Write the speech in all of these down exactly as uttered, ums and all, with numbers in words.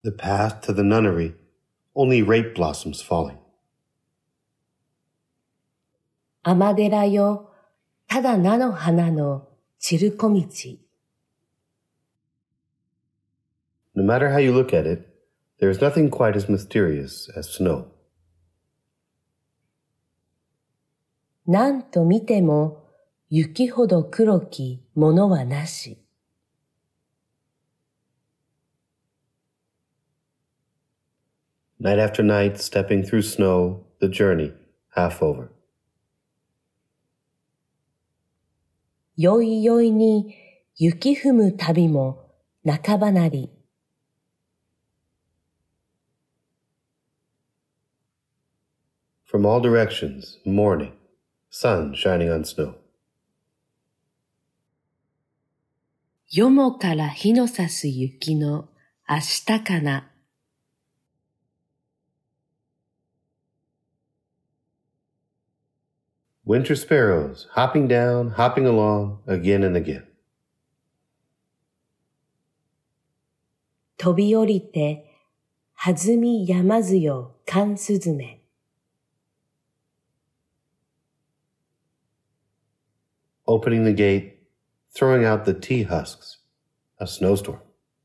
The path to the nunnery, only rape blossoms falling. 尼寺よ、ただ菜の花の散る小道。 No matter how you look at it, there is nothing quite as mysterious as snow. 何と見ても雪ほど黒きものはなし。 Night after night, stepping through snow, the journey, half over. よいよいに雪踏む旅も半ばなり。 From all directions, morning, sun shining on snow. よもから日の差す雪の明日かな。 Winter sparrows, hopping down, hopping along, again and again. 飛び降りて、弾みやまずよ、寒すずめ。 Opening the gate, throwing out the tea husks, a snowstorm.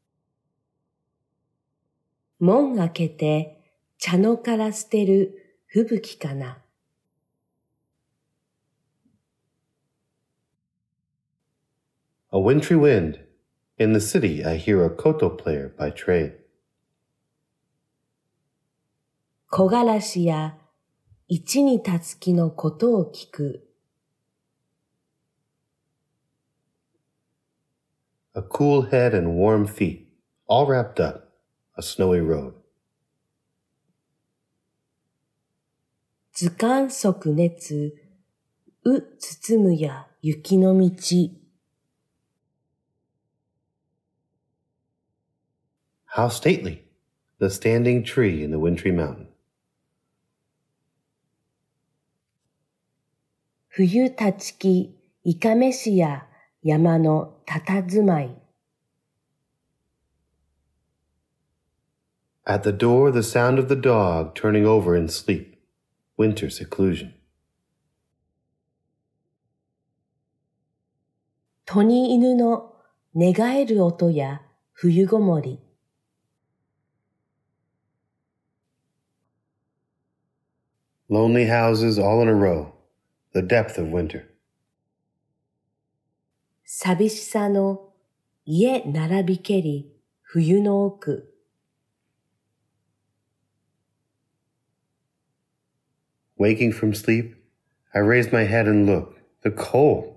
門開けて、茶のから捨てる吹雪かな。 A wintry wind. In the city, I hear a koto player by trade. 木枯らしや一にたつきのことを聞く。 A cool head and warm feet, all wrapped up, a snowy road. 図鑑即熱、う包むや雪の道。 How stately, the standing tree in the wintry mountain. 冬立ちき、いかめしや山のたたずまい。 At the door, the sound of the dog turning over in sleep, winter seclusion. 鳥犬の寝返る音や冬ごもり。 Lonely houses all in a row, the depth of winter. 寂しさの家並びけり冬の奥。 Waking from sleep, I raise my head and look. The cold.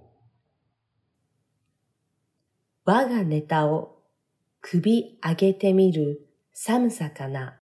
我がネタを首上げてみる寒さかな。